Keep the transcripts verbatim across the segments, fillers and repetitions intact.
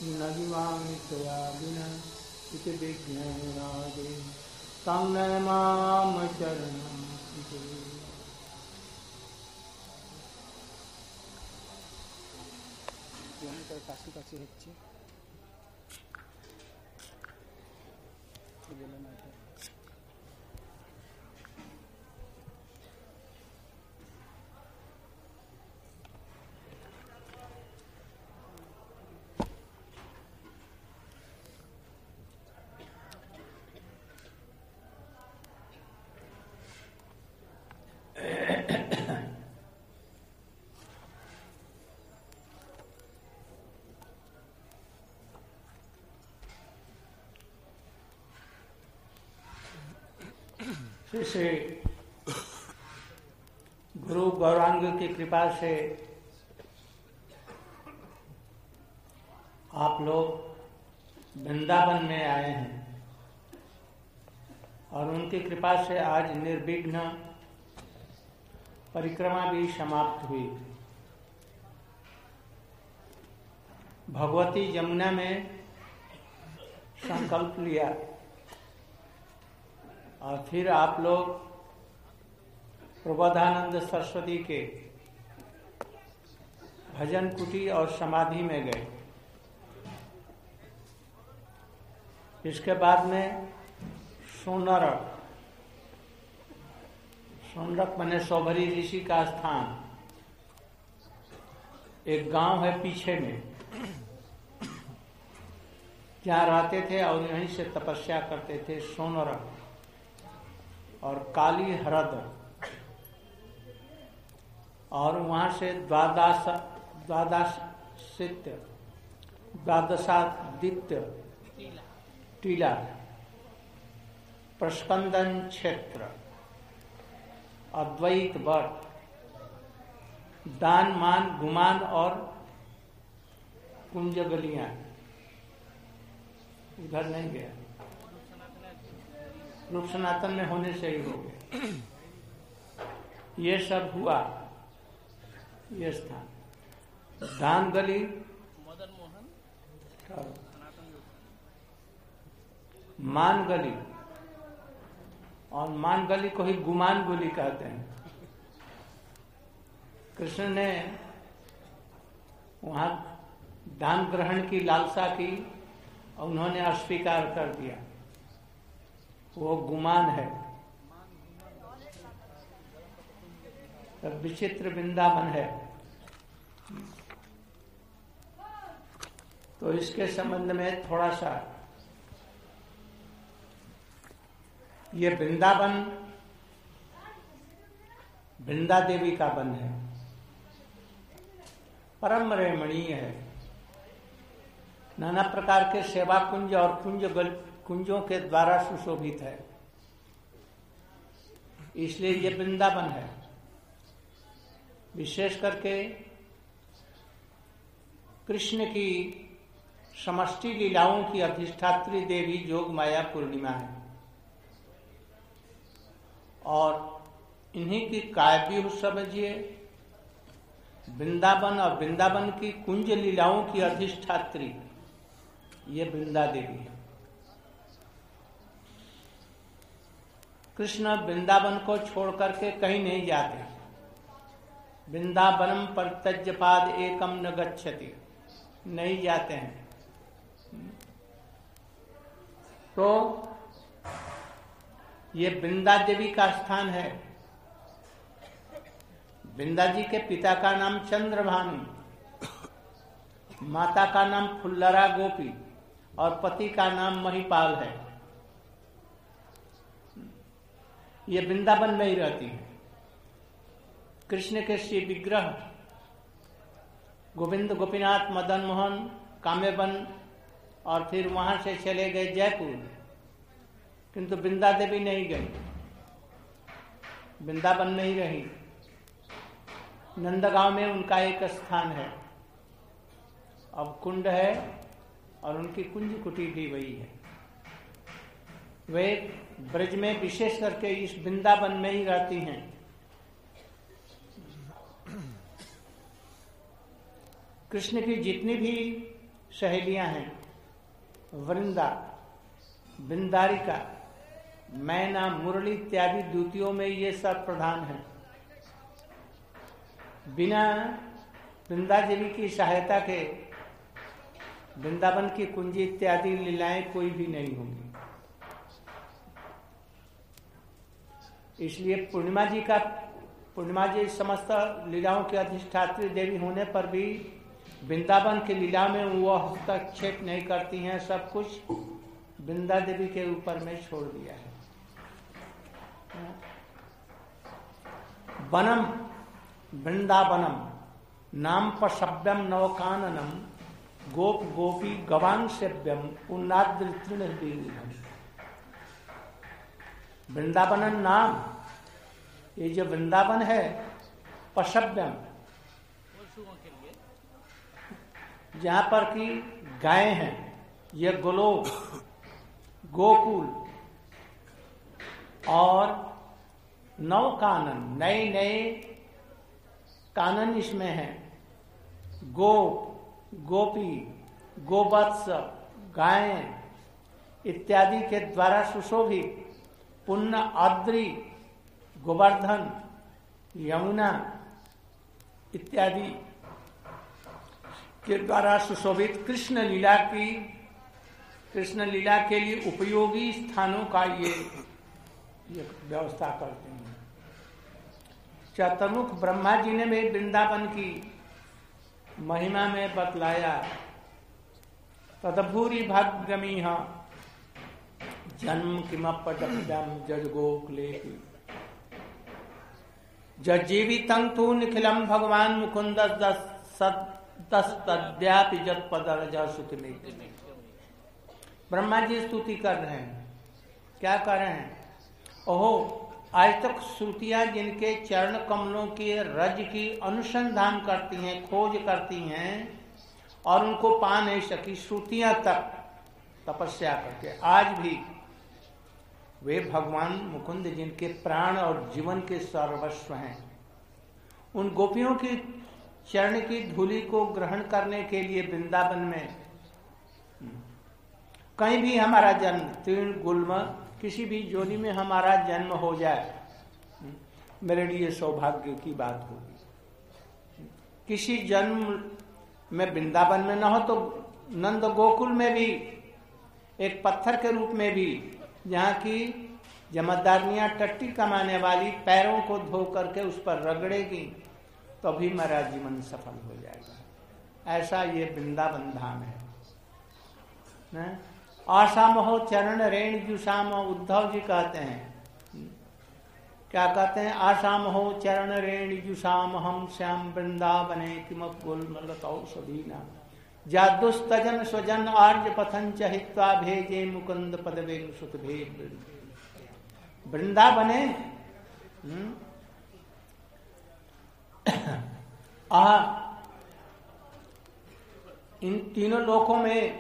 नगिमामितया विना इति विज्ञानादि तं नमामि चरणं কাছে কাছে হচ্ছে से गुरु गौरांग की कृपा से आप लोग वृंदावन में आए हैं और उनकी कृपा से आज निर्विघ्न परिक्रमा भी समाप्त हुई। भगवती यमुना में संकल्प लिया और फिर आप लोग प्रबोधानंद सरस्वती के भजन कुटी और समाधि में गए। इसके बाद में सोनरक सोनरक माने सौभरी ऋषि का स्थान, एक गांव है पीछे में, जहाँ रहते थे और यहीं से तपस्या करते थे। सोनरक और काली हरद, और वहां से द्वादश द्वादशित्य द्वादशादित्य टीला, प्रस्कंदन क्षेत्र, अद्वैत वर्त, दान मान गुमान और कुंज गलियां। उधर नहीं गया, रूप सनातन में होने से ही हो गया। ये सब हुआ, ये स्थान दान गली, मदन मोहन, मान गली, और मान गली को ही गुमान गली कहते हैं। कृष्ण ने वहां दान ग्रहण की लालसा की और उन्होंने अस्वीकार कर दिया, वो गुमान है। तब विचित्र वृंदावन है। तो इसके संबंध में थोड़ा सा, ये वृंदावन वृंदा देवी का वन है, परम रमणीय है। नाना प्रकार के सेवा कुंज और कुंज कुंजों के द्वारा सुशोभित है, इसलिए ये वृंदावन है। विशेष करके कृष्ण की समष्टि लीलाओं की अधिष्ठात्री देवी जोग माया पूर्णिमा है, और इन्हीं की काव्य समझिए। वृंदावन और वृंदावन की कुंज लीलाओं की अधिष्ठात्री ये वृंदा देवी है। कृष्ण वृंदावन को छोड़ करके कहीं नहीं जाते। वृंदावनम परित्यज्य पाद एकम न गच्छति, नहीं जाते हैं। तो ये वृंदा देवी का स्थान है। वृंदा जी के पिता का नाम चंद्रभानु, माता का नाम फुल्लरा गोपी और पति का नाम महिपाल है। ये वृंदावन में ही रहती है। कृष्ण के श्री विग्रह गोविंद गोपीनाथ मदन मोहन कामेवन, और फिर वहां से चले गए जयपुर, किंतु वृंदा देवी नहीं गई, वृंदावन में ही रही। नंदगांव में उनका एक स्थान है, अब कुंड है और उनकी कुंज कुटी भी वही है। वे ब्रज में विशेष करके इस वृंदावन में ही रहती हैं। कृष्ण की जितनी भी सहेलियां हैं, वृंदा, बिंदारिका, मैना, मुरली इत्यादि द्वितीयों में ये सब प्रधान है। बिना वृंदा देवी की सहायता के वृंदावन की कुंजी इत्यादि लीलाएं कोई भी नहीं होंगी। इसलिए पूर्णिमा जी का पूर्णिमा जी समस्त लीलाओं के अधिष्ठात्री देवी होने पर भी वृंदावन की लीला में वो हस्तक्षेप नहीं करती हैं। सब कुछ वृंदा देवी के ऊपर में छोड़ दिया है। वनम वृंदावनम नाम पशव्यम नवकाननम गोप गोपी गवान सेव्यम उन्नाद्रितृण। वृंदावन नाम, ये जो वृंदावन है, पशव्यम, जहां पर की गाय हैं, ये गोलोक, गोकुल, और नव कानन, नए नए कानन इसमें है। गोप, गोपी, गोवत्स, गायें इत्यादि के द्वारा सुशोभित, पुण्य, आद्री, गोवर्धन, यमुना इत्यादि के द्वारा सुशोभित कृष्ण लीला की कृष्ण लीला के लिए उपयोगी स्थानों का ये, ये व्यवस्था करते हैं। चतुर्मुख ब्रह्मा जी ने भी वृंदावन की महिमा में बतलाया। तदभूरि भाग्यमी जन्म किमपदम जज गोकुले जीवितं तु निखिलम भगवान मुकुंद तद्यापि जत्पदरज सुति में। ब्रह्मा जी स्तुति कर रहे हैं। क्या कर रहे हैं? ओहो, आज तक श्रुतियां जिनके चरण कमलों के रज की अनुसंधान करती हैं, खोज करती हैं और उनको पा नहीं सकी, श्रुतियां तक तपस्या करके आज भी वे भगवान मुकुंद जिनके प्राण और जीवन के सर्वस्व हैं, उन गोपियों की चरण की धूलि को ग्रहण करने के लिए वृंदावन में कहीं भी हमारा जन्म, तीर्ण गुल्म किसी भी जोनी में हमारा जन्म हो जाए, मेरे लिए सौभाग्य की बात होगी। किसी जन्म में वृंदावन में न हो तो नंद गोकुल में भी एक पत्थर के रूप में भी, जहाँ की जमादारनियां टट्टी कमाने वाली पैरों को धो करके उस पर रगड़ेगी तो भी मेरा जीवन सफल हो जाएगा। ऐसा ये वृंदावन धाम है न? आसाम हो चरण रेण जुसाम, उद्धव जी कहते हैं, क्या कहते हैं? आसाम हो चरण रेण जुसाम हम श्याम वृंदावने किमौषधीना जादुस्तजन स्वजन आर्य पथन चहित्वा भेजे मुकुंद पदवे सुत भेद। वृंदावने आ इन तीनों लोकों में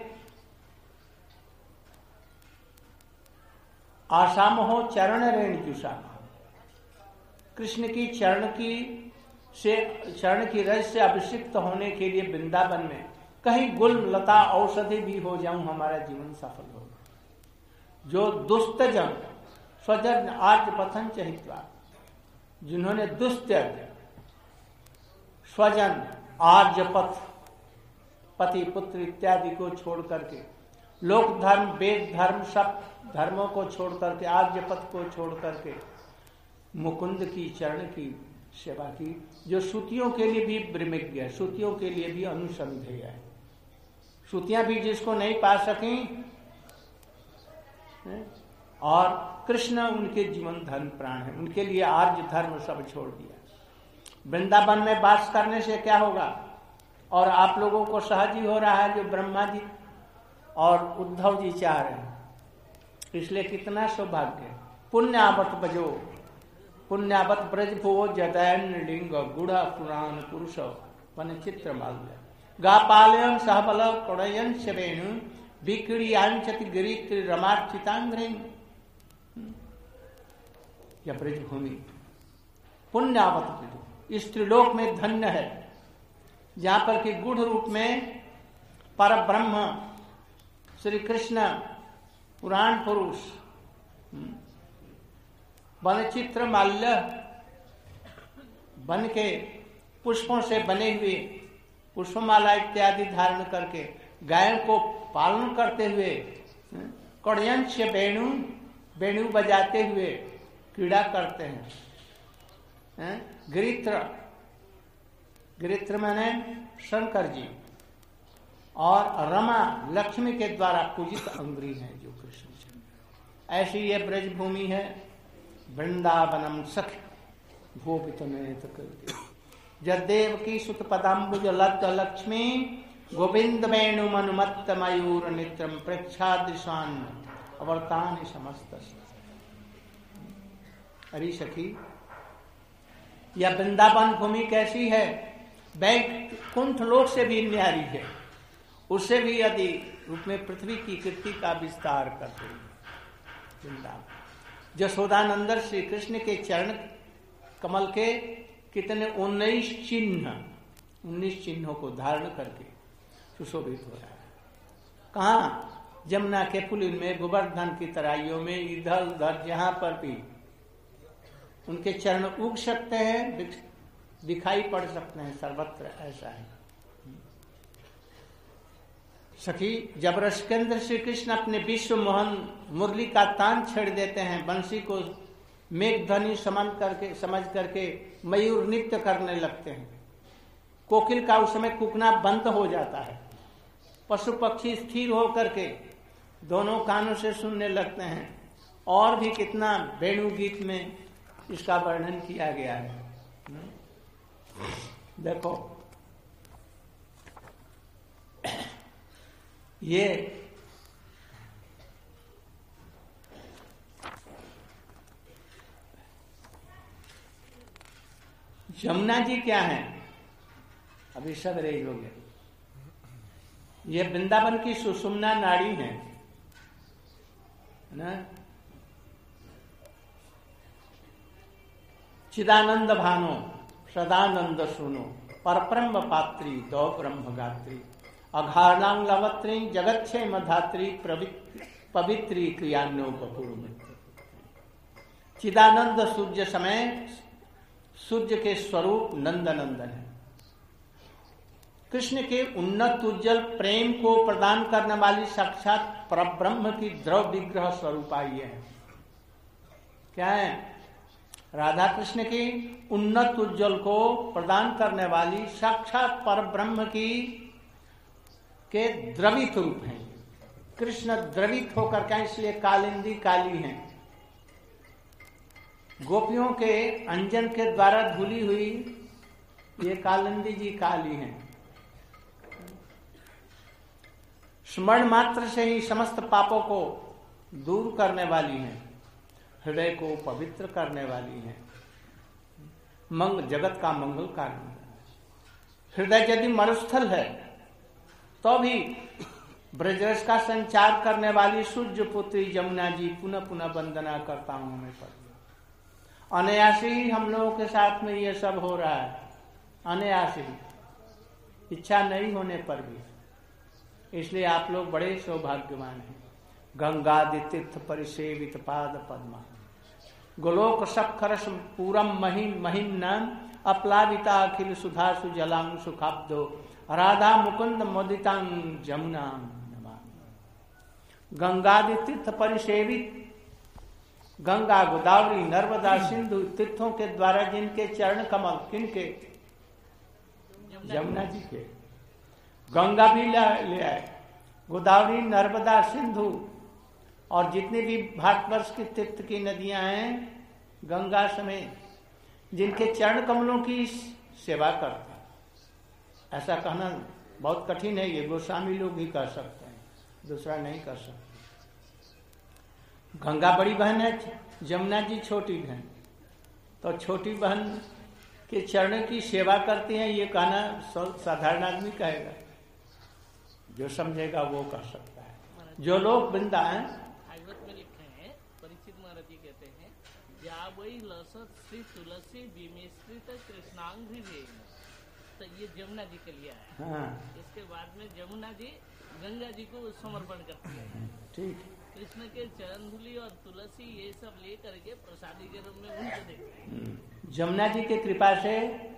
आसाम हो चरण रेण जुसाम, कृष्ण की चरण की से चरण की रज से अभिषिक्त होने के लिए वृंदावन में कहीं गुल्म लता औषधि भी हो जाऊं, हमारा जीवन सफल होगा। जो दुष्टजन स्वजन आर्य पथन चहित्वा, जिन्होंने दुष्त्यज स्वजन आर्य पथ, पति पुत्र इत्यादि को छोड़ करके, लोक धर्म वेद धर्म सब धर्मों को छोड़ करके, आर्य पथ को छोड़ करके मुकुंद की चरण की सेवा की, जो श्रुतियों के लिए भी ब्रह्मज्ञ है, श्रुतियों के लिए भी अनुसंधेय है। श्रुतियां भी जिसको नहीं पा सकी और कृष्ण उनके जीवन धर्म प्राण है, उनके लिए आर्य धर्म सब छोड़ दिया। वृंदावन में वास करने से क्या होगा? और आप लोगों को सहज ही हो रहा है जो ब्रह्मा जी और उद्धव जी चाह रहे हैं, इसलिए कितना सौभाग्य। पुण्यावत बजो पुण्यावत ब्रज भो जदैन लिंग गुढ़ पुराण पुरुष वन चित्र माल्य गापालयन सहबल कोड़यन शवेणु विक्रियांचति गिरी रमार्चितांग्रेण। यह ब्रजभूमि पुण्यावत ब्रज इस त्रिलोक में धन्य है, जहां पर कि गुढ़ रूप में पर ब्रह्म श्री कृष्ण पुराण पुरुष वनचित्र माल्य वन के पुष्पों से बने हुए पुष्पमाला इत्यादि धारण करके गायों को पालन करते हुए कड़यंश वेणु वेणु बजाते हुए क्रीड़ा करते हैं। गिरित्र गिरित्र माने शंकर जी और रमा लक्ष्मी के द्वारा पूजित अंग्री है जो कृष्ण जी। ऐसी ये ब्रज भूमि है। वृंदावनम सख भूपित जदेव की सुत पदाम्बुज लब्ध लक्ष्मी गोविंद वेणु मनुमत्त मयूर नित्रम प्रेक्षादृशान अवर्तान समस्त। अरे सखी, यह वृंदावन भूमि कैसी है? वैकुंठ लोक से भी न्यारी है, उससे भी यदि रूप में पृथ्वी की कीर्ति का विस्तार करते हैं। वृंदावन जशोदानंदन श्री कृष्ण के चरण कमल के कितने उन्नीस चिन्ह उन्नीस चिन्हों को धारण करके सुशोभित हो रहा है। कहाँ? जमुना के पुलिन में, गोवर्धन की तराइयों में, इधर उधर जहां पर भी उनके चरण उग सकते हैं, दिखाई पड़ सकते हैं, सर्वत्र ऐसा है। सखी, जब रसकेंद्र श्री कृष्ण अपने विश्व मोहन मुरली का तान छेड़ देते हैं, बंसी को मेघ ध्वनि समझ करके समझ करके मयूर नृत्य करने लगते हैं। कोकिल का उस समय कुकना बंद हो जाता है। पशु पक्षी स्थिर होकर के दोनों कानों से सुनने लगते हैं। और भी कितना वेणु गीत में इसका वर्णन किया गया है। देखो, ये यमुना जी क्या है? अभी सब रेज हो गया। ये वृंदावन की सुषुम्ना नाड़ी है ना। चिदानंद भानो सदानंद सुनो परब्रह्म पात्री दौ ब्रह्म गात्री अघारणांग लवत्री जगच्छेम धात्री पवित्री क्रियान्नो बपुर। चिदानंद सूर्य समय सूर्य के स्वरूप नंद नंदन है। कृष्ण के उन्नत उज्जवल प्रेम को प्रदान करने वाली साक्षात परब्रह्म की द्रव विग्रह स्वरूपा ये है। क्या है? राधा कृष्ण की उन्नत उज्जवल को प्रदान करने वाली साक्षात परब्रह्म की के द्रवित रूप हैं। कृष्ण द्रवित होकर के, इसलिए कालिंदी काली हैं। गोपियों के अंजन के द्वारा धुली हुई ये कालिंदी जी काली हैं। स्मरण मात्र से ही समस्त पापों को दूर करने वाली हैं, हृदय को पवित्र करने वाली हैं, मंग जगत का मंगल कारण। हृदय यदि मरुस्थल है तो भी ब्रजरस का संचार करने वाली सूर्य पुत्री जमुना जी पुनः पुनः वंदना करता हूं मैं पर। अनायासी ही हम लोगों के साथ में ये सब हो रहा है, अनायासी, इच्छा नहीं होने पर भी। इसलिए आप लोग बड़े सौभाग्यवान हैं। गंगादि तीर्थ परिसेवित पाद पद्मा गोलोक सखरस पूरम महिम महिम नाम अप्लाविता अखिल सुधा सुजलांग सुखाब्दो राधा मुकुंद मोदितांग जमुना नमा। गंगादि तीर्थ परिसेवित, गंगा गोदावरी नर्मदा सिंधु तीर्थों के द्वारा जिनके चरण कमल, किनके? यमुना जी के। गंगा भी ले आए, गोदावरी नर्मदा सिंधु और जितने भी भारतवर्ष के तीर्थ की नदियां हैं, गंगा समेत, जिनके चरण कमलों की सेवा करते हैं। ऐसा कहना बहुत कठिन है, ये गोस्वामी लोग ही कर सकते हैं, दूसरा नहीं कर सकते। गंगा बड़ी बहन है, जमुना जी छोटी बहन, तो छोटी बहन के चरण की सेवा करती हैं, ये कहना साधारण आदमी कहेगा। जो समझेगा वो कर सकता है। जो लोग वृंदा हैं, भागवत में लिखे हैं, परीक्षित महाराज जी कहते हैं, या वही लसत श्री तुलसी विमिश्रित कृष्णांग तो ये जमुना जी के लिए है। हाँ इसके बाद में जमुना जी गंगा जी को समर्पण करती है। ठीक। कृष्ण के चरण धूलि और तुलसी ये सब ले करके प्रसादी के रूप में उनको देते हैं। जमुना जी की कृपा से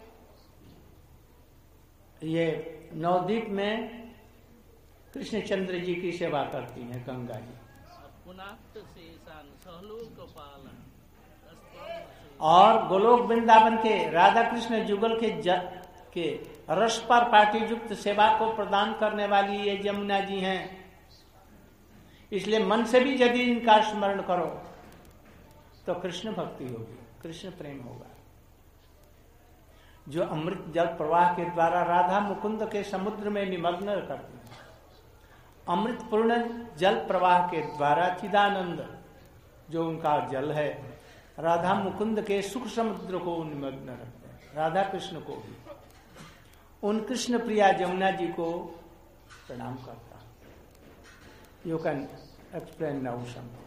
ये नवद्वीप में कृष्णचंद्र जी की सेवा करती हैं गंगा जी। पुनाक्त शेषान सहलोक पालन। और गोलोक वृंदावन के राधा कृष्ण जुगल के ज, के रस पर पार्टी युक्त सेवा को प्रदान करने वाली ये जमुना जी हैं। इसलिए मन से भी यदि इनका स्मरण करो तो कृष्ण भक्ति होगी, कृष्ण प्रेम होगा। जो अमृत जल प्रवाह के द्वारा राधा मुकुंद के समुद्र में निमग्न करती है, अमृत पूर्ण जल प्रवाह के द्वारा चिदानंद जो उनका जल है राधा मुकुंद के सुख समुद्र को निमग्न रखते हैं, राधा कृष्ण को भी। उन कृष्ण प्रिया जमुना जी को प्रणाम करता। You can explain now something.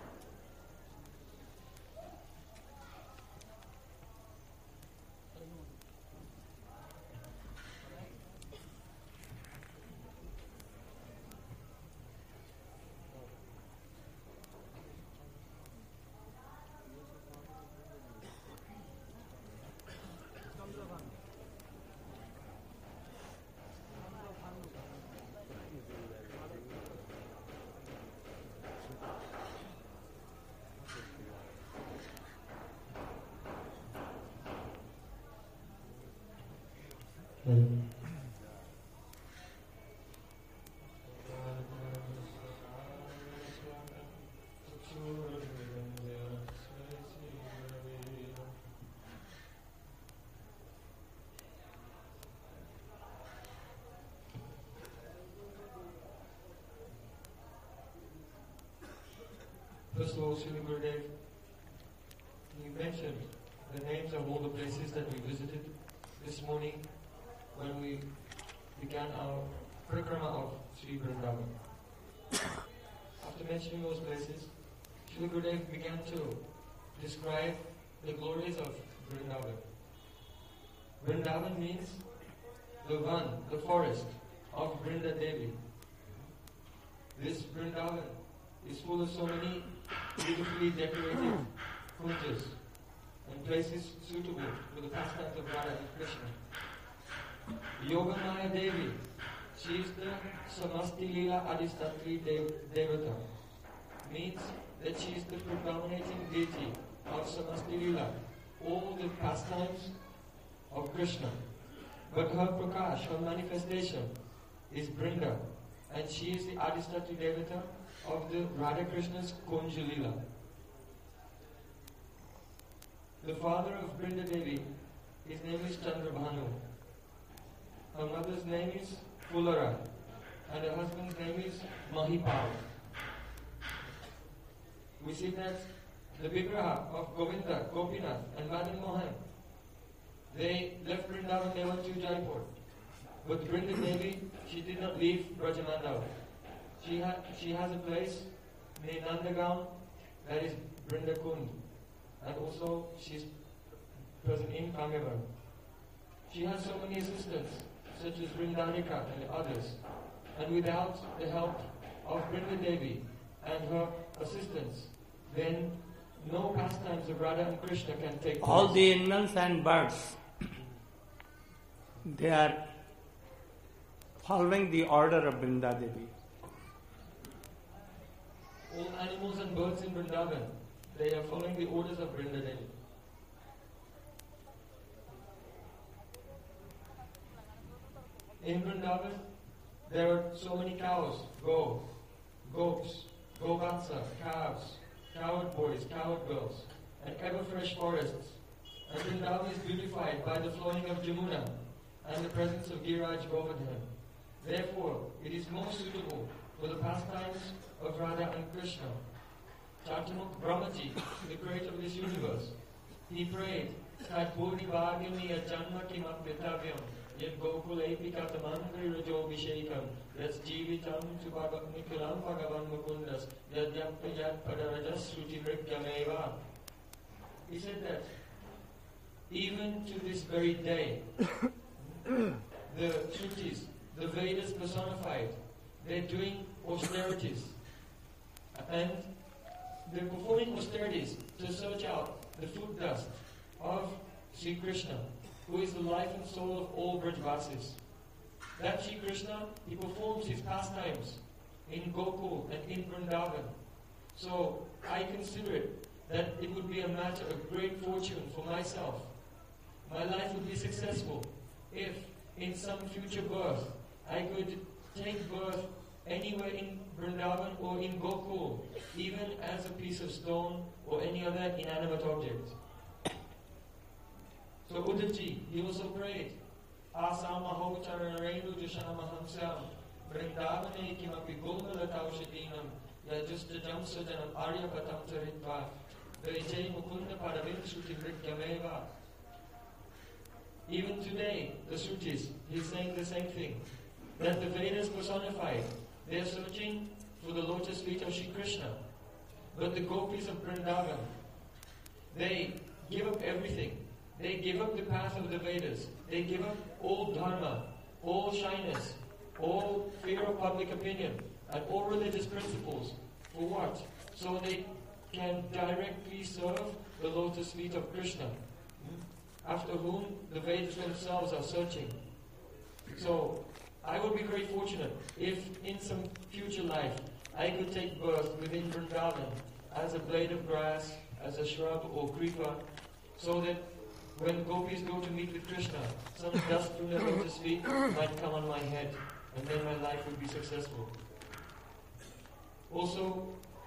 First of all, Srila Gurudev, you mentioned the names of all the places that we visited this morning when we began our parikrama of Sri Vrindavan. After mentioning those places, Srila Gurudev began to describe the glories of Vrindavan. Vrindavan means the one, the forest of Vrinda Devi. This Vrindavan is full of so many beautifully decorated kunjas and places suitable for the pastimes of Radha and Krishna. Yogamaya Devi, she is the Samasti Leela Adistatri Dev- Devata. Means that she is the predominating deity of Samasti Leela, all the pastimes of Krishna. But her Prakash, her manifestation, is Brinda, and she is the Adistatri Devata of the Radha Krishna's Kunja Leela. The father of Brinda Devi, his name is Chandrabhanu. Her mother's name is Fulara, and her husband's name is Mahipal. We see that the Vigraha of Govinda, Gopinath, and Madan Mohan, they left Vrindavan, they went to Jaipur. But Brinda Devi, she did not leave Brajamandal. She, ha- she has a place near Nandagaon, that is Brinda Kund. And also she is present in Kamyavan. She has so many assistants, such as Vrindanika and others. And without the help of Brinda Devi and her assistants, then no pastimes of Radha and Krishna can take place. All the animals and birds, they are following the order of Vrinda Devi. All animals and birds in Vrindavan, they are following the orders of Vrinda Devi. In Vrindavan, there are so many cows, go, goats, govatsa, calves, cowherd boys, cowherd girls, and ever fresh forests. And Vrindavan is beautified by the flowing of Jamuna and the presence of Giraj Govardhan. Therefore, it is most suitable for the pastimes of Radha and Krishna. Chaturmukh Brahmaji, the creator of this universe, he prayed, Tat Bodhi Bhagini Janma Kimat Vitavyam, Yet Gokul Epika Tamangri Rajo Vishekam, Yat Jivitam Nikulam Bhagavan Mukundas, Yat Yapayat Padarajas Sruti Mrityameva. He said that even to this very day, the Shrutis, the Vedas personified. They're doing austerities. And they're performing austerities to search out the food dust of Sri Krishna, who is the life and soul of all Brajvasis. That Sri Krishna, he performs his pastimes in Gokul and in Vrindavan. So I consider it that it would be a matter of great fortune for myself. My life would be successful if in some future birth I could take birth anywhere in Vrindavan or in Gokul, even as a piece of stone or any other inanimate object. So Uddhavji, he also prayed, Asamaho chararenu jushamahamsam Vrindavane kimapi gulmalataushadinam Yajustajam sajanam aryapatam charitva Vijay mukunda paravim shruti vrityameva. Even today, the Shrutis, he's saying the same thing. That the Vedas personified. They are searching for the lotus feet of Shri Krishna. But the gopis of Vrindavan, they give up everything. They give up the path of the Vedas. They give up all dharma, all shyness, all fear of public opinion, and all religious principles. For what? So they can directly serve the lotus feet of Krishna, after whom the Vedas themselves are searching. So, I would be very fortunate if in some future life I could take birth within Vrindavan as a blade of grass, as a shrub or creeper, so that when gopis go to meet with Krishna, some dust from their lotus feet might come on my head, and then my life would be successful. Also,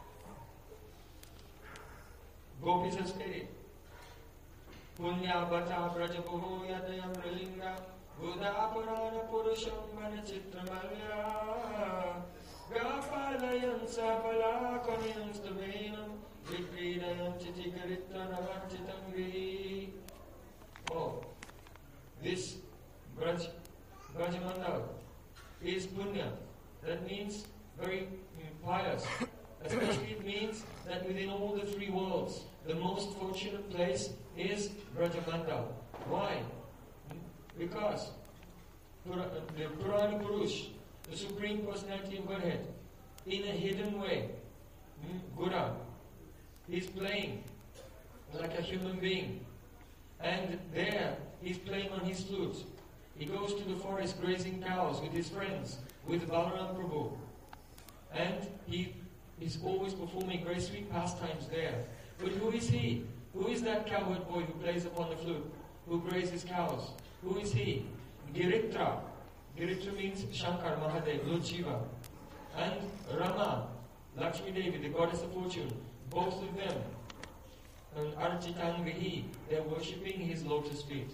gopis have stated, Punya bata brajabuho yadayam ralinga Buddha purusham vanachitramalya Gapalayan sapala kamyam stavenam Vikridayam chichikaritanavanchitam vihi. Oh, this Braj, Brajamandal is punya. That means very pious. Especially it means that within all the three worlds, the most fortunate place is Brajamandal. Why? Because the Purana Purush, the Supreme Personality of Godhead, in a hidden way, Gura, is playing like a human being. And there, he's playing on his flute. He goes to the forest grazing cows with his friends, with Balaram Prabhu. And he is always performing great sweet pastimes there. But who is he? Who is that cowherd boy who plays upon the flute, who grazes cows? Who is he? Giritra. Giritra means Shankar Mahadev, Lord Shiva. And Rama, Lakshmi Devi, the goddess of fortune. Both of them, and Architan Vihi, they are worshipping his lotus feet.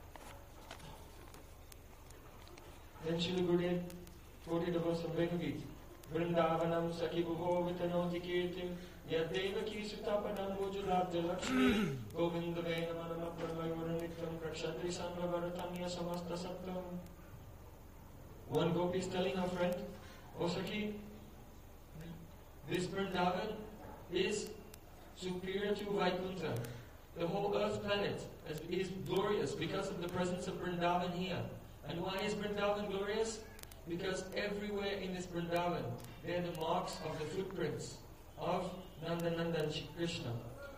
Then Srila Gurudev quoted a verse of Bhagavad. Vrindavanam Sakhi Bhuvo Vitanoti Kirtim Yadevaki Sutapanam Mujulabja Lakshmi Govinda Venamanam Pramayuranitam Prakshatri Samravaratamya Samasta Sattam. One gopi is telling her friend, O Sakhi, this Vrindavan is superior to Vaikuntha. The whole earth planet is glorious because of the presence of Vrindavan here. And why is Vrindavan glorious? Because everywhere in this Vrindavan, there are the marks of the footprints of Nandananda and Shri Krishna.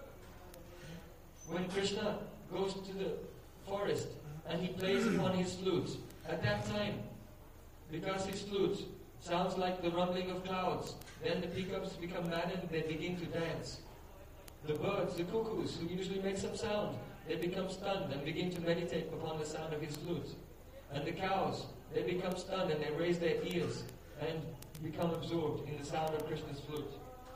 When Krishna goes to the forest and he plays upon his flute, at that time, because his flute sounds like the rumbling of clouds, then the peacocks become mad and they begin to dance. The birds, the cuckoos, who usually make some sound, they become stunned and begin to meditate upon the sound of his flute. And the cows, they become stunned and they raise their ears and become absorbed in the sound of Krishna's flute.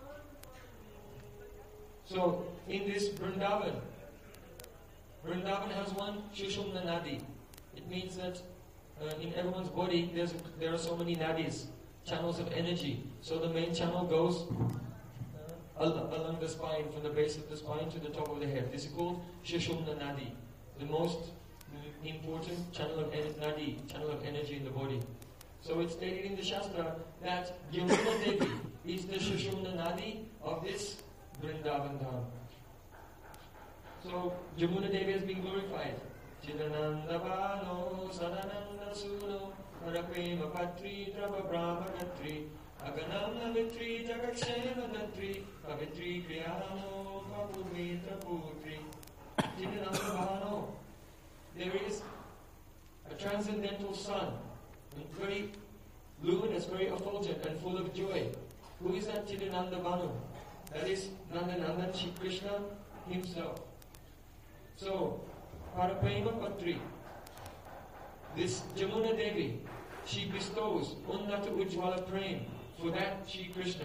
So, in this Vrindavan, Vrindavan has one Shushumna Nadi. It means that uh, in everyone's body there's a, there are so many nadis, channels of energy. So the main channel goes uh, al- along the spine, from the base of the spine to the top of the head. This is called Shushumna Nadi, the most important channel of en- nadi, channel of energy in the body. So it's stated in the Shastra that Yamuna Devi is the Shushumna Nadi of this Vrindavan Dham. So Yamuna Devi has been glorified Chidanandavano Sadananda Suno Paraprema Patri Trava Brahma Gatri Aganamna Vitri Jagakshema Datri Pavitri Kriyano Papurmitra Putri Chidanandavano. There is a transcendental sun, very luminous, very effulgent and full of joy. Who is that Chidanandavanu? That is Nandanandan Shri Krishna himself. So, Paraprema Patri, this Jamuna Devi, she bestows Unnata Ujjvala Prem for that Shri Krishna.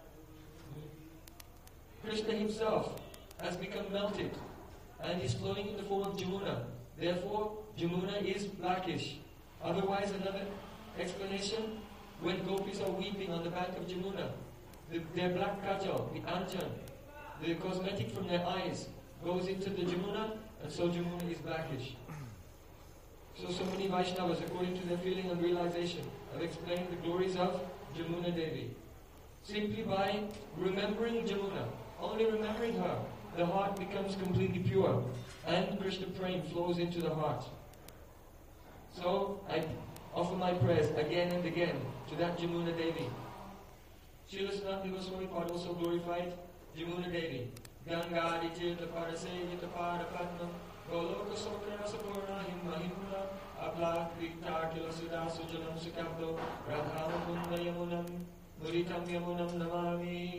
Krishna himself has become melted and is flowing in the form of Jamuna. Therefore, Jamuna is blackish. Otherwise, another explanation, when gopis are weeping on the bank of Jamuna, the, their black kajal, the anjan, the cosmetic from their eyes, goes into the Jamuna, and so Jamuna is blackish. So, so many Vaishnavas, according to their feeling and realization, have explained the glories of Jamuna Devi. Simply by remembering Jamuna, only remembering her, the heart becomes completely pure, and Krishna Prem flows into the heart. So, I offer my prayers again and again to that Jamuna Devi. Srila Sanatana Goswami Pad also glorified Jamuna Devi. Ganga Aditya Parasevita Parapadnam Goloka Sokra Sapurna Himma Himna Abla Vikta Kila Sudha Sujalam Sukabdo Radhama Munda Yamunam Muritam Yamunam Namami.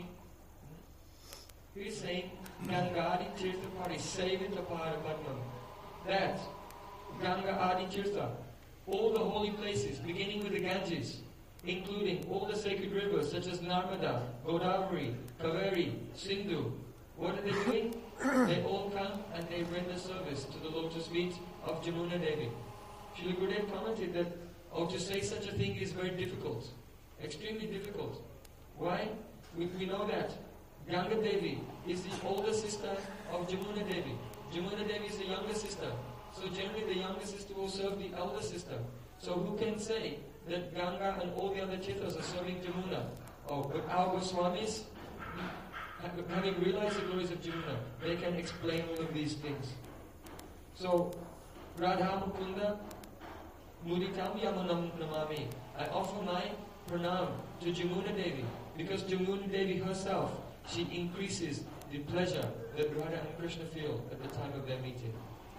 He is saying Ganga Aditya Parasevita Parapadnam. That Ganga Aditirtha, all the holy places, beginning with the Ganges, including all the sacred rivers such as Narmada, Godavari, Kaveri, Sindhu. What are they doing? They all come and they render service to the lotus feet of Jamuna Devi. Srila Gurudev commented that, oh, to say such a thing is very difficult, extremely difficult. Why? We, we know that Ganga Devi is the older sister of Jamuna Devi. Jamuna Devi is the younger sister. So generally the younger sister will serve the elder sister. So who can say that Ganga and all the other Tirthas are serving Jamuna? Oh, but our Goswamis, having realized the glories of Jamuna, they can explain all of these things. So, Radha Mukunda Muritam Yamunam Namami. I offer my pranam to Jamuna Devi, because Jamuna Devi herself, she increases the pleasure that Radha and Krishna feel at the time of their meeting.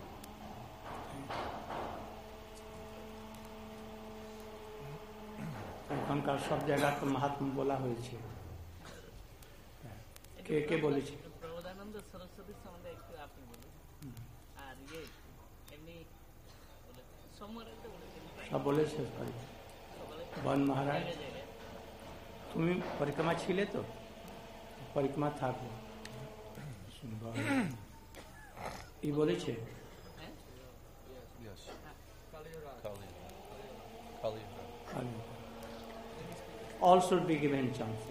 ওখানকার সব জায়গা তো মহাত্মা বলা হয়েছে কে কে বলেছে প্রবোধানন্দ সরস্বতী সম্বন্ধে একটু আপনি বলুন আর ইয়ে এমনি সব বলেছে বন মহারাজ তুমি পরিক্রমা ছিলে তো পরিক্রমা থাকো ই বলেছে all should be given chances.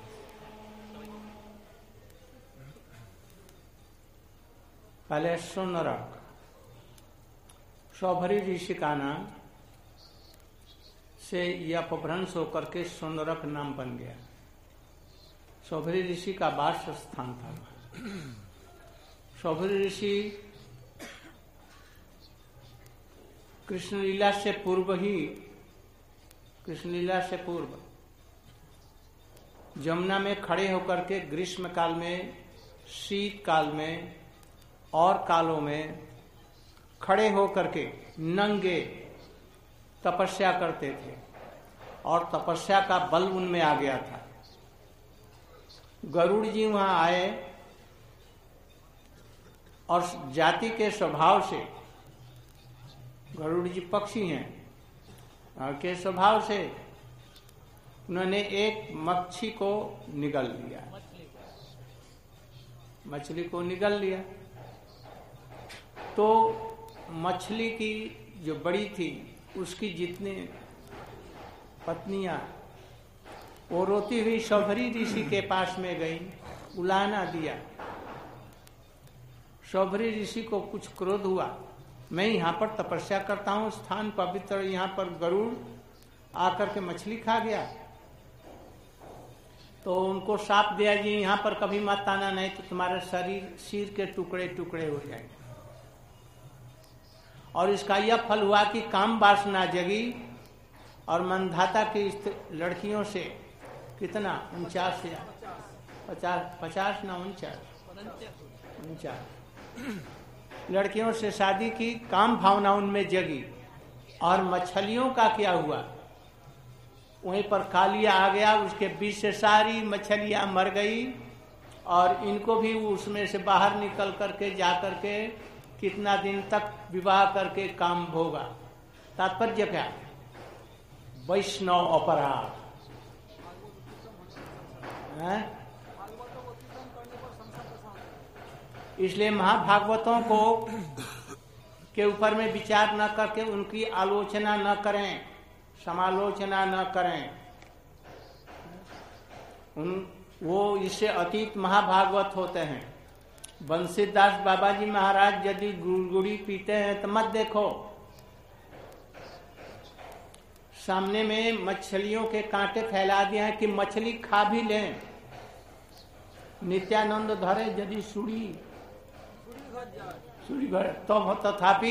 पहले सोनरक सौभरी ऋषि का नाम से यह अपभ्रंश होकर के सोनरक नाम बन गया। सौभरी ऋषि का वास स्थान था। सौभरी ऋषि कृष्ण लीला से पूर्व ही कृष्ण लीला से पूर्व जमुना में खड़े होकर के ग्रीष्म काल में, शीत काल में और कालों में खड़े होकर के नंगे तपस्या करते थे और तपस्या का बल उनमें आ गया था। गरुड़ जी वहां आए और जाति के स्वभाव से, गरुड़ जी पक्षी हैं और के स्वभाव से उन्होंने एक मच्छी को निगल लिया, मछली को निगल लिया। तो मछली की जो बड़ी थी उसकी जितनी पत्नियां, वो रोती हुई सौभरी ऋषि के पास में गई, उलाना दिया। सौभरी ऋषि को कुछ क्रोध हुआ, मैं यहाँ पर तपस्या करता हूँ, स्थान पवित्र, यहाँ पर गरुड़ आकर के मछली खा गया। तो उनको शाप दिया जी यहाँ पर कभी मत आना, नहीं तो तुम्हारा शरीर सिर के टुकड़े टुकड़े हो जाएंगे। और इसका यह फल हुआ कि काम वासना जगी और मनधाता की लड़कियों से कितना उनचास या पचास पचास ना उनचास उनचास लड़कियों से शादी की, काम भावना उनमें जगी। और मछलियों का क्या हुआ, वहीं पर कालिया आ गया, उसके बीच से सारी मछलियां मर गई और इनको भी उसमें से बाहर निकल करके जा करके कितना दिन तक विवाह करके काम भोगा। तात्पर्य क्या, वैष्णव अपराध है। इसलिए महाभागवतों को के ऊपर में विचार न करके उनकी आलोचना न करें, समालोचना न करें। उन वो इससे अतीत महाभागवत होते हैं। बंसीदास बाबा जी महाराज यदि गुड़गुड़ी पीते हैं तो मत देखो, सामने में मछलियों के कांटे फैला दिए हैं कि मछली खा भी लें। नित्यानंद धरे यदि सुड़ी सुड़ी भर तो तथापि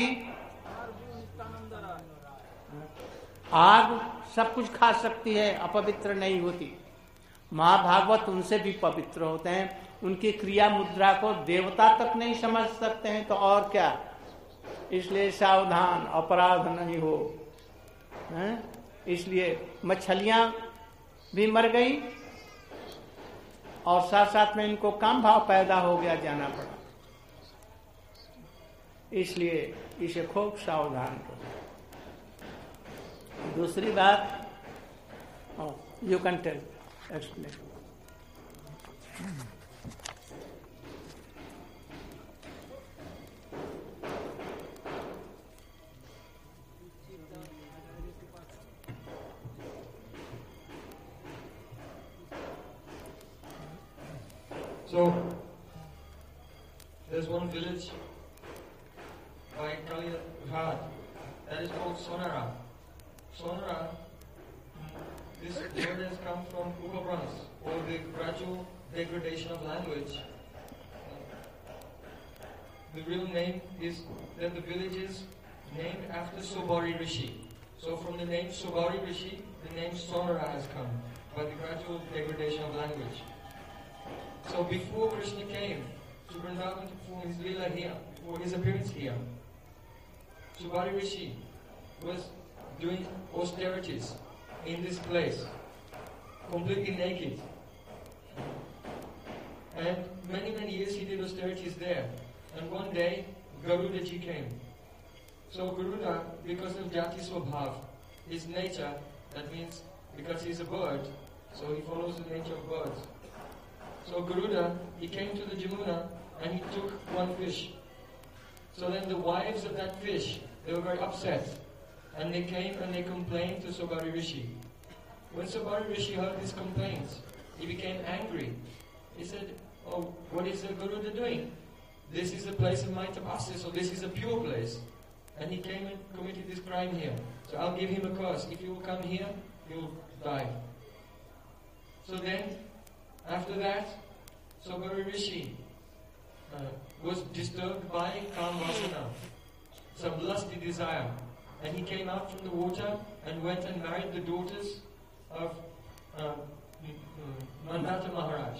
आग सब कुछ खा सकती है, अपवित्र नहीं होती। महाभागवत उनसे भी पवित्र होते हैं। उनकी क्रिया मुद्रा को देवता तक नहीं समझ सकते हैं तो और क्या। इसलिए सावधान, अपराध नहीं हो। है? इसलिए मछलियां भी मर गई और साथ साथ में इनको काम भाव पैदा हो गया, जाना पड़ा। इसलिए इसे खूब सावधान करो। दूसरी बात, you can tell explain. So, there's one village by Kaliya Ghat that is called Sonara. Sonara, this word has come from Upabhras, or the gradual degradation of language. The real name is that the village is named after Sobari Rishi. So from the name Sobari Rishi, the name Sonara has come, by the gradual degradation of language. So before Krishna came to Vrindavan to perform his Leela here, for his appearance here, Subari Rishi was doing austerities in this place, completely naked. And many, many years he did austerities there. And one day, Garuda ji came. So Garuda, because of Jati Swabhav, his nature, that means because he's a bird, so he follows the nature of birds. So Garuda, he came to the Jamuna and he took one fish. So then the wives of that fish, they were very upset. And they came and they complained to Sobari Rishi. When Sobari Rishi heard these complaints, he became angry. He said, oh, what is the Garuda doing? This is a place of my tapasya, so this is a pure place. And he came and committed this crime here. So I'll give him a curse. If you will come here, you will die. So then, after that, Sobari Rishi uh, was disturbed by Kamvasana, some lusty desire. And he came out from the water and went and married the daughters of uh, Mandata Maharaj.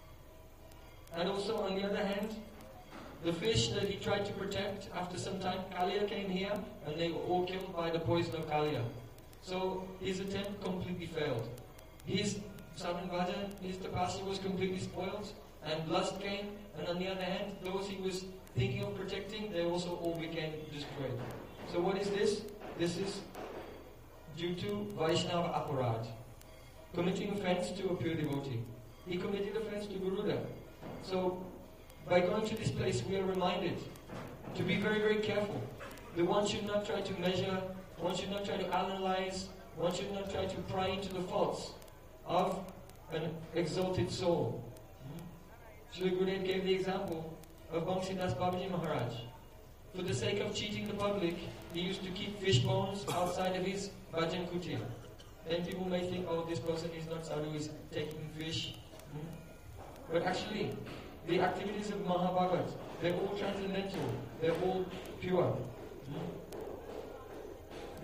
And also, on the other hand, the fish that he tried to protect, after some time, Kaliya came here, and they were all killed by the poison of Kaliya. So his attempt completely failed. His sadhan bhajan, his tapasya was completely spoiled, and lust came, and on the other hand, those he was thinking of protecting, they also all became destroyed. So what is this? This is due to Vaishnava aparad, committing offense to a pure devotee. He committed offense to Garuda. So by going to this place, we are reminded to be very, very careful. That one should not try to measure, one should not try to analyze, one should not try to pry into the faults of an exalted soul. Srila Gurudev gave the example of Bangsidas Babaji Maharaj. For the sake of cheating the public, he used to keep fish bones outside of his bhajan kutir. Then people may think, oh, this person is not sadhu, he's taking fish. Hmm? But actually, the activities of Mahabharat, they're all transcendental, they're all pure. Hmm?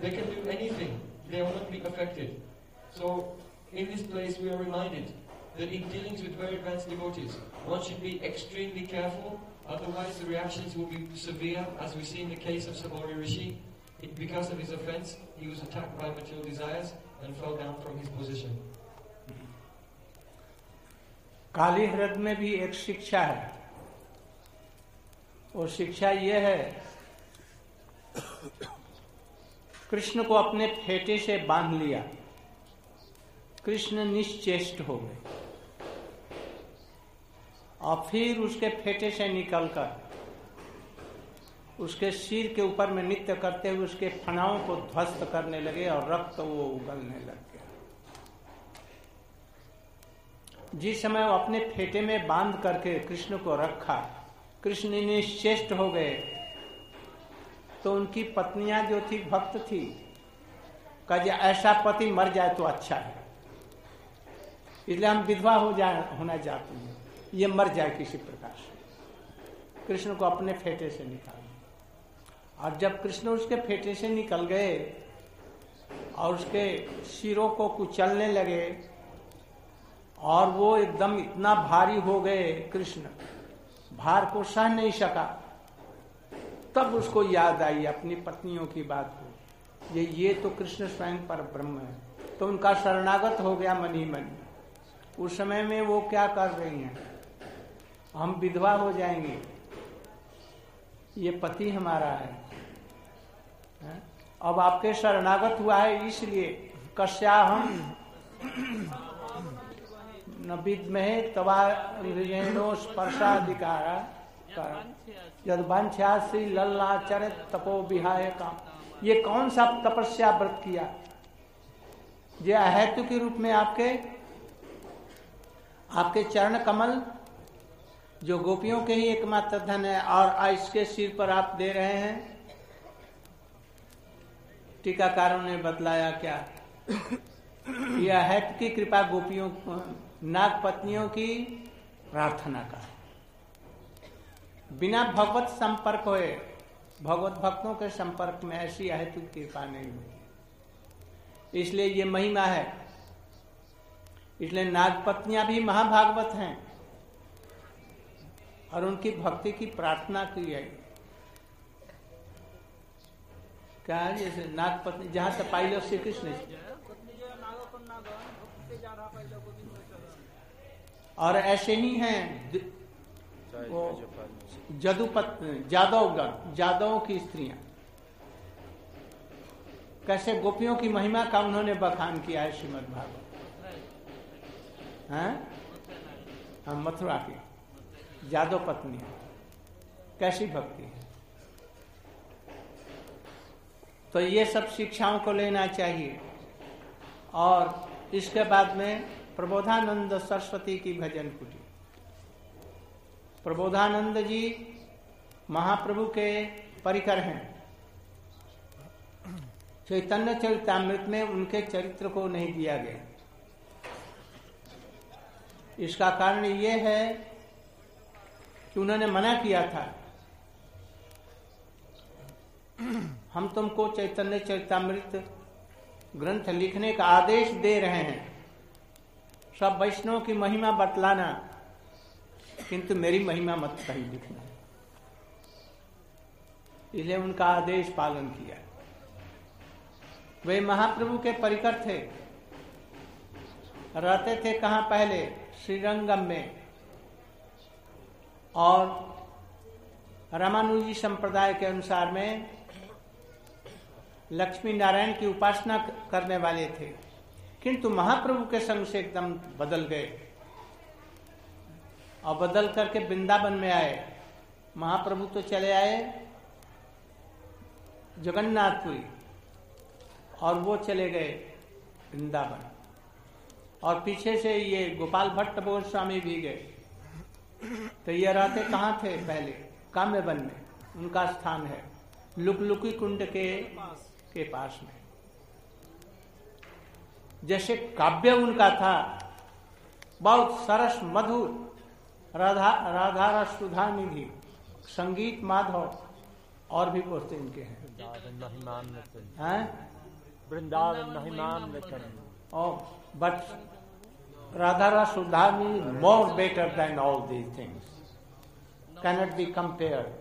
They can do anything. They will not be affected. So, in this place we are reminded that in dealings with very advanced devotees, one should be extremely careful, otherwise the reactions will be severe, as we see in the case of Sabori Rishi. It, because of his offense, he was attacked by material desires and fell down from his position. काली हृदय में भी एक शिक्षा है, और शिक्षा यह है, कृष्ण को अपने फेटे से बांध लिया, कृष्ण निश्चेष्ट हो गए, और फिर उसके फेटे से निकलकर उसके सिर के ऊपर में नृत्य करते हुए उसके फनाओं को ध्वस्त करने लगे और रक्त वो उगलने लग गया। जिस समय वो अपने फेटे में बांध करके कृष्ण को रखा, कृष्ण निश्चेष्ट हो गए, तो उनकी पत्नियां जो थी, भक्त थी, कहा ऐसा पति मर जाए तो अच्छा है, इसलिए हम विधवा हो जाए होना चाहते हैं, ये मर जाए किसी प्रकार से। कृष्ण को अपने फेटे से निकाल, और जब कृष्ण उसके फेटे से निकल गए और उसके सिरों को कुचलने लगे और वो एकदम इतना भारी हो गए, कृष्ण भार को सह नहीं सका, तब उसको याद आई अपनी पत्नियों की बात को, ये ये तो कृष्ण स्वयं पर ब्रह्म है, तो उनका शरणागत हो गया मन ही मन। उस समय में वो क्या कर रही हैं, हम विधवा हो जाएंगे, ये पति हमारा है, है? अब आपके शरणागत हुआ है, इसलिए कस्या हम न विद्महे तवा हृदयेनो स्पर्शाधिकारा यदवांछा श्री लल्लाचरित तपो विहाय काम। ये कौन सा तपस्या व्रत किया जो अहेतु के रूप में आपके आपके चरण कमल जो गोपियों के ही एकमात्र धन है, और इसके सिर पर आप दे रहे हैं। टीकाकारों ने बतलाया क्या, यह है की कृपा गोपियों नाग पत्नियों की प्रार्थना का, बिना भगवत संपर्क हुए, भगवत भक्तों के संपर्क में ऐसी अहेतु कृपा नहीं हुई, इसलिए ये महिमा है। इसलिए नाग पत्नियां भी महाभागवत हैं और उनकी भक्ति की प्रार्थना की है। क्या है, जैसे नाग पत्नी जहां से पाइलो श्री कृष्ण, और ऐसे ही हैं वो जदुपत जादवगण, जादवों की स्त्रियां, कैसे गोपियों की महिमा का उन्होंने बखान किया है श्रीमद् भागवत। हम मथुरा की जादव पत्नी कैसी भक्ति है। तो ये सब शिक्षाओं को लेना चाहिए। और इसके बाद में प्रबोधानंद सरस्वती की भजन कुटी। प्रबोधानंद जी महाप्रभु के परिकर हैं। चैतन्य चरितामृत में उनके चरित्र को नहीं दिया गया। इसका कारण ये है कि उन्होंने मना किया था, हम तुमको चैतन्य चरितामृत ग्रंथ लिखने का आदेश दे रहे हैं, सब वैष्णव की महिमा बतलाना, किंतु मेरी महिमा मत कहीं लिखना। इसलिए उनका आदेश पालन किया। वे महाप्रभु के परिकर थे, रहते थे कहाँ पहले, श्रीरंगम में, और रामानुजी संप्रदाय के अनुसार में लक्ष्मी नारायण की उपासना करने वाले थे, किंतु महाप्रभु के संग से एकदम बदल गए और बदल करके वृंदावन में आए। महाप्रभु तो चले आए जगन्नाथपुरी और वो चले गए वृंदावन, और पीछे से ये गोपाल भट्ट गोस्वामी भी गए। तो ये रहते कहाँ थे पहले, काम्यवन में उनका स्थान है, लुकलुकी कुंड के के पास में। जैसे काव्य उनका था बहुत सरस मधुर, राधा राधा रस सुधा निधि, संगीत माधव, और भी पोस्ते इनके हैं। हैं? Vrindavan महिमान्वितम। Oh, but Radhara Sudhami more better than all these things. Cannot be compared.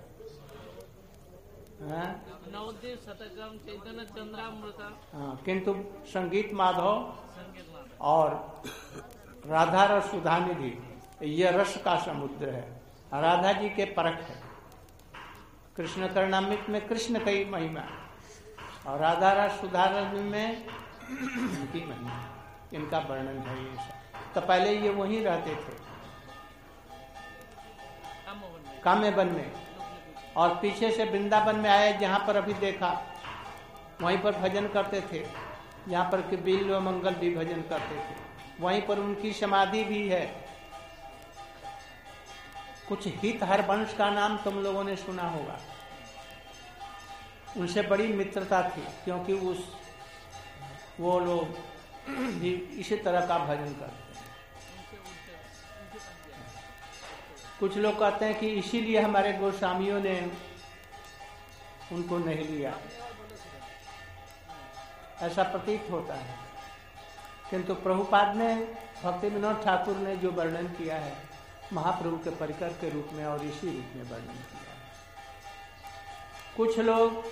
हाँ? नवदेव शतकम चैतन्य चंद्रामृता। हाँ, किंतु संगीत माधव संगीत माधव और राधा और सुधानिधि ये रस का समुद्र है। राधा जी के परख है। कृष्ण कर्णामृत में कृष्ण की महिमा और राधा रस सुधानिधि में इनकी महिमा, इनका वर्णन है ये सब। तो पहले ये वहीं रहते थे काम्य वन में, और पीछे से वृंदावन में आए जहाँ पर अभी देखा वहीं पर भजन करते थे। यहाँ पर के बिल्व मंगल भी भजन करते थे। वहीं पर उनकी समाधि भी है। कुछ हित हरवंश का नाम तुम लोगों ने सुना होगा। उनसे बड़ी मित्रता थी क्योंकि उस वो लोग भी इसी तरह का भजन करते हैं। कुछ लोग कहते हैं कि इसीलिए हमारे गोस्वामियों ने उनको नहीं लिया, ऐसा प्रतीत होता है। किंतु प्रभुपाद ने, भक्ति विनोद ठाकुर ने जो वर्णन किया है महाप्रभु के परिकर के रूप में और इसी रूप में वर्णन किया है। कुछ लोग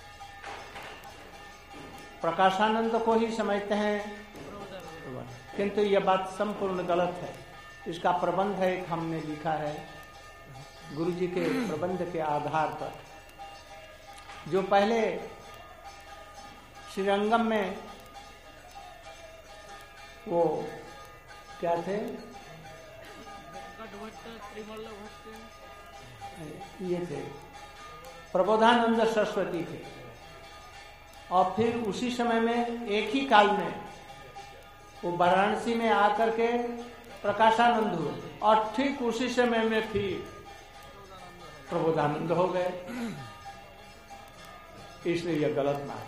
प्रकाशानंद को ही समझते हैं, किंतु यह बात संपूर्ण गलत है। इसका प्रबंध है, एक हमने लिखा है गुरु जी के प्रबंध के आधार पर। जो पहले श्रीरंगम में वो क्या थे, ये थे प्रबोधानंद सरस्वती थे, और फिर उसी समय में एक ही काल में वो वाराणसी में आकर के प्रकाशानंद हुए, और ठीक उसी समय में फिर प्रबोधानंद हो गए। इसलिए यह गलत मार्ग।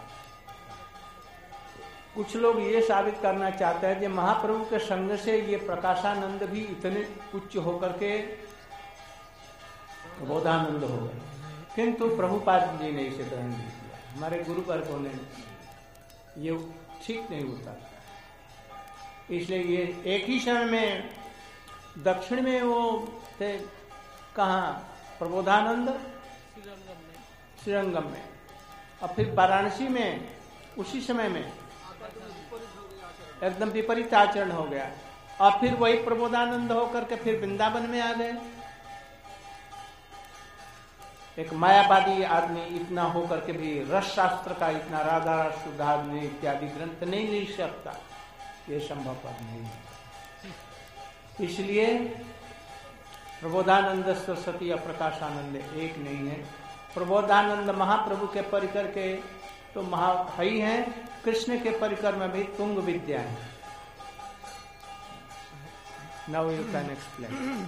कुछ लोग ये साबित करना चाहते हैं कि महाप्रभु के संग से ये प्रकाशानंद भी इतने उच्च होकर के प्रबोधानंद हो गए, किंतु प्रभुपाद जी ने इसे ग्रहण नहीं किया। हमारे गुरुवर्गों ने ये ठीक नहीं होता। इसलिए ये एक ही समय में दक्षिण में वो थे, कहाँ, प्रबोधानंद श्रीरंगम में, और फिर वाराणसी में उसी समय में एकदम विपरीत आचरण हो गया, और फिर वही प्रबोधानंद होकर के फिर वृंदावन में आ गए। एक मायावादी आदमी इतना होकर के भी रस शास्त्र का इतना राधा रस सुधारने इत्यादि ग्रंथ नहीं लिख सकता, ये संभव नहीं है। इसलिए प्रबोधानंद सरस्वती और प्रकाशानंद एक नहीं है। प्रबोधानंद महाप्रभु के परिकर के तो महा ही हैं, कृष्ण के परिकर में भी तुंग विद्या है। Now you can explain.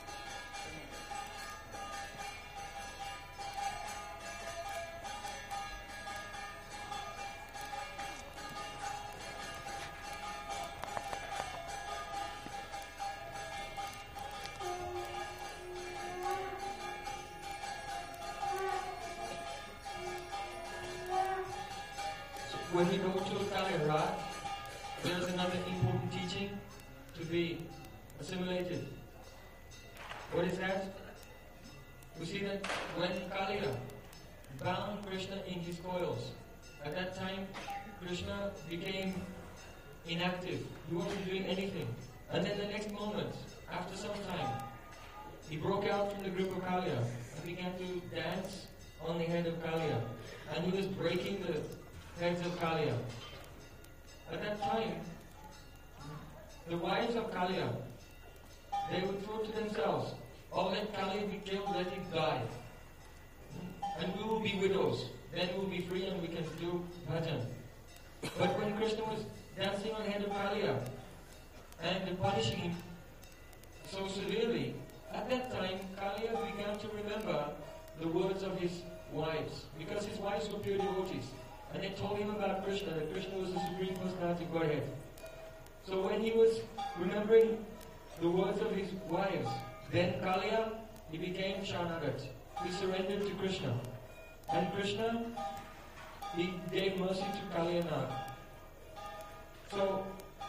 When he go to Kaliagrat, there is another important teaching to be assimilated. What is that? We see that when Kaliya bound Krishna in his coils, at that time Krishna became inactive. He wasn't doing anything. And then the next moment, after some time, he broke out from the group of Kaliya and began to dance on the head of Kaliya. And he was breaking the heads of Kaliya. At that time, the wives of Kaliya, they would thought to themselves, oh, let Kaliya be killed, let him die. And we will be widows. Then we will be free and we can do bhajan. But when Krishna was dancing on the head of Kaliya and punishing him so severely, at that time, Kaliya began to remember the words of his wives, because his wives were pure devotees. And they told him about Krishna, that Krishna was the Supreme Personality of Godhead. So when he was remembering the words of his wives, then Kaliya, he became Sharanagat. He surrendered to Krishna. And Krishna, he gave mercy to Kalyanag. So,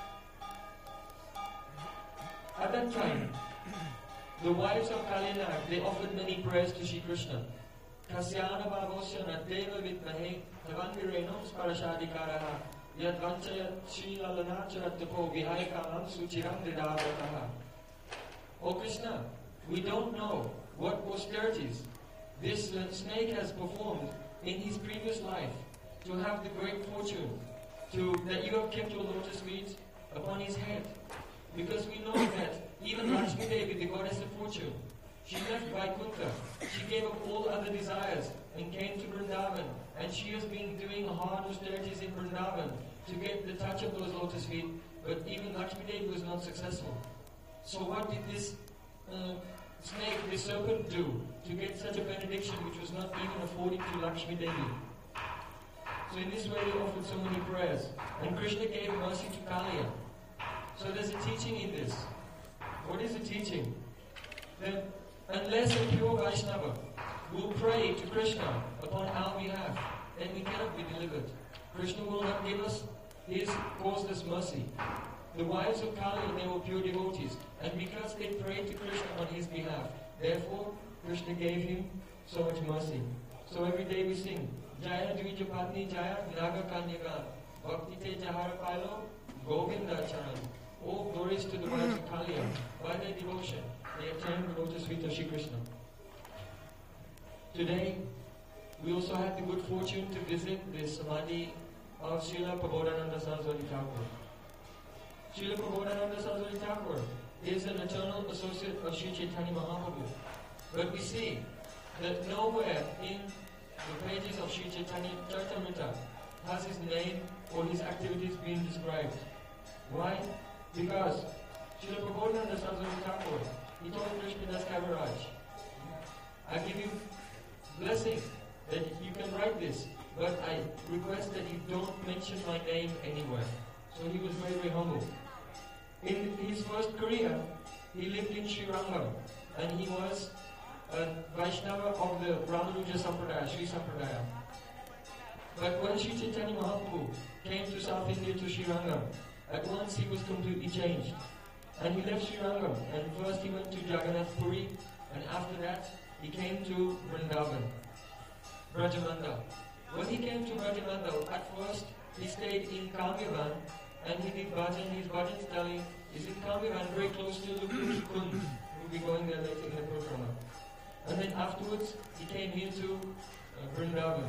at that time, the wives of Kalyanag, they offered many prayers to Shri Krishna. Kasyana bhavosya nadeva vidmahe tavanvirenam sparashadikaraha yadvanchaya Shri Lalanacharattapo vihayakanam suchiram dridavataha. O Krishna, we don't know what austerities this uh, snake has performed in his previous life to have the great fortune to that you have kept your lotus feet upon his head. Because we know that even Lakshmi Devi, the goddess of fortune, she left Vaikuntha. She gave up all other desires and came to Vrindavan. And she has been doing hard austerities in Vrindavan to get the touch of those lotus feet. But even Lakshmi Devi was not successful. So what did this uh, snake, this serpent do to get such a benediction which was not even afforded to Lakshmi Devi? So in this way they offered so many prayers. And Krishna gave mercy to Kaliya. So there's a teaching in this. What is the teaching? That unless a pure Vaishnava will pray to Krishna upon our behalf, then we cannot be delivered. Krishna will not give us his causeless mercy. The wives of Kaliya, they were pure devotees. And because they prayed to Krishna on his behalf, therefore Krishna gave him so much mercy. So every day we sing, Jaya Dvija Patni Jaya Naga Kanyaka Bhakti Te Jahara Pailo Govinda Charan. All glories to the wives of Kaliya. By their devotion, they attained the lotus feet of Shri Krishna. Today, we also had the good fortune to visit the Samadhi of Srila Prabodhananda Saraswati Thakur. Srila Prabodhananda Saraswati Thakur is an eternal associate of Sri Chaitanya Mahaprabhu. But we see that nowhere in the pages of Sri Chaitanya Charitamrita has his name or his activities being described. Why? Because Srila Prabodhananda Saraswati Thakur, he told Krishnadas Kaviraj, I give you blessing that you can write this, but I request that you don't mention my name anywhere. So he was very, very humble. In his first career, he lived in Srirangam, and he was a Vaishnava of the Ramanuja Sampradaya, Sri Sampradaya. But when Sri Chaitanya Mahaprabhu came to South India to Srirangam, at once he was completely changed. And he left Srirangam, and first he went to Jagannath Puri, and after that he came to Vrindavan, Brajamanda. When he came to Brajamanda, at first he stayed in Kamyavan, and he did bhajan. His bhajan stali is in Kamyavan, very close to the Kund. We'll be going there later in the program. And then afterwards, he came here to uh, Vrindavan.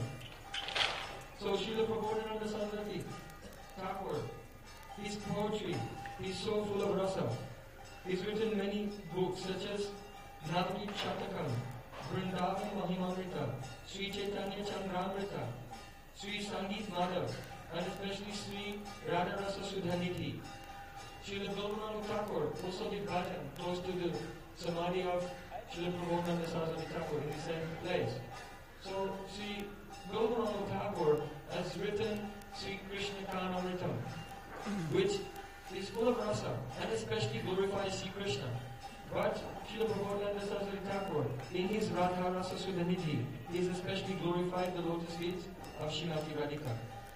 So Srila Prabodhananda Saraswati Thakur, his poetry is so full of rasa. He's written many books such as Navadvip Shatakam, Vrindavan Mahimamrita, Sri Chaitanya Chandramrita, Sri Sangeet Madhav, and especially Sri Radharasa Sudhanidhi. Srila Gopal Thakur also did bhajan close to the Samadhi of Srila Prabodhananda Saraswati Thakur in the same place. So Sri Gopal Thakur has written Sri Krishna Karnamritam, which is full of rasa and especially glorifies Sri Krishna. But Srila Prabodhananda Saraswati Thakur, in his Radha Rasa Sudhanidhi, he has especially glorified the lotus feet of Srimati Radhika.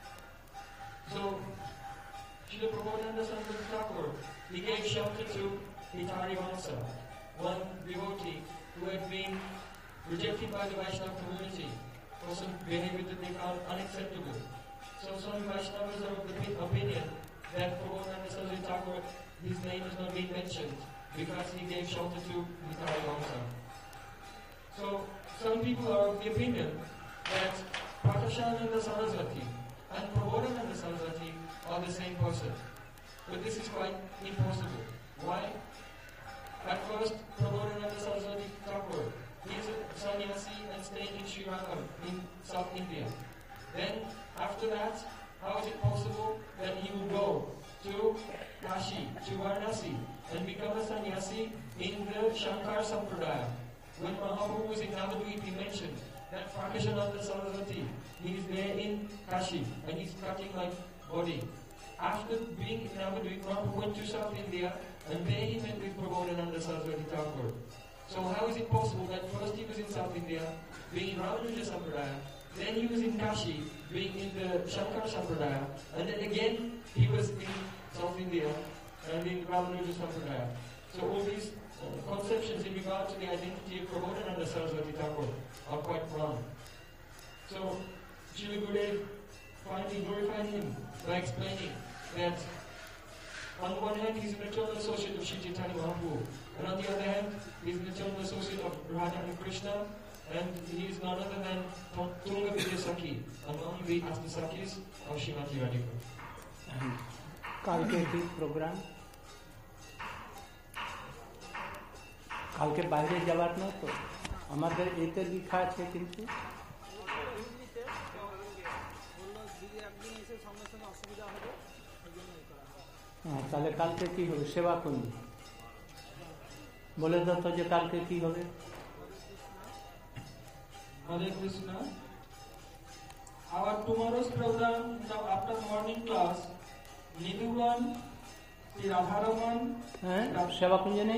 So, Srila Prabodhananda Saraswati Thakur, he gave shelter to Hitari Vansa, one devotee who had been rejected by the Vaishnava community for some behavior that they found unacceptable. So some Vaishnavas are of the opinion that Prabodhananda Saraswati Thakur, his name has not been mentioned because he gave shelter to Hitari Vansa. So some people are of the opinion that Prakashananda Saraswati and Prabodhananda Saraswati are the same person. But this is quite impossible. Why? At first, Prabodhananda Saraswati Thakur, he is a sannyasi and staying in Srirangam in South India. Then, after that, how is it possible that he will go to Kashi, to Varanasi, and become a sannyasi in the Shankar Sampradaya? When Mahaprabhu was in Navadvip, he mentioned that Prakashananda Saraswati, he is there in Kashi, and he's cutting my body. After being in Navadvip, Mahaprabhu went to South India, and there he met with Prabodhananda Saraswati Thakur. So how is it possible that first he was in South India, being in Ramanuja Sampradaya, Then he was in Kashi, being in the Shankar Sampradaya, and then again he was in South India and in Ramanuja Sampradaya. So all these uh, conceptions in regard to the identity of Prabodhananda Saraswati Thakur are quite wrong. So Srila Gurudev finally glorified him by explaining that on the one hand, he's an eternal associate of Shri Chaitanya Mahaprabhu, and on the other hand, he's an eternal associate of Radha and Krishna, and he is none other than Tunga Vidyasaki, among the Astasakis of Srimati Radhika. কালকে কি programme? কালকে বাইরে যাওয়ার না তো, আমাদের এতে লেখা আছে কিন্তু হ্যাঁ, তাহলে কালকে কি হবে? সেবা কুঞ্জ বলে দাও তো যে কালকে কি হবে? Hare Krishna. Our tomorrow's program now after morning class, Nidhuvan, Sri Radharaman, হ্যাঁ, সেবা কুঞ্জ নেই?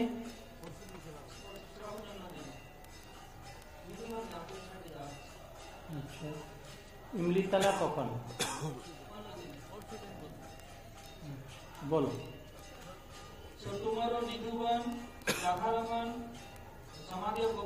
আচ্ছা, ইমলিতলা কখন? বলো। So tomorrow Nidhuvan, Radharaman, Samadhi of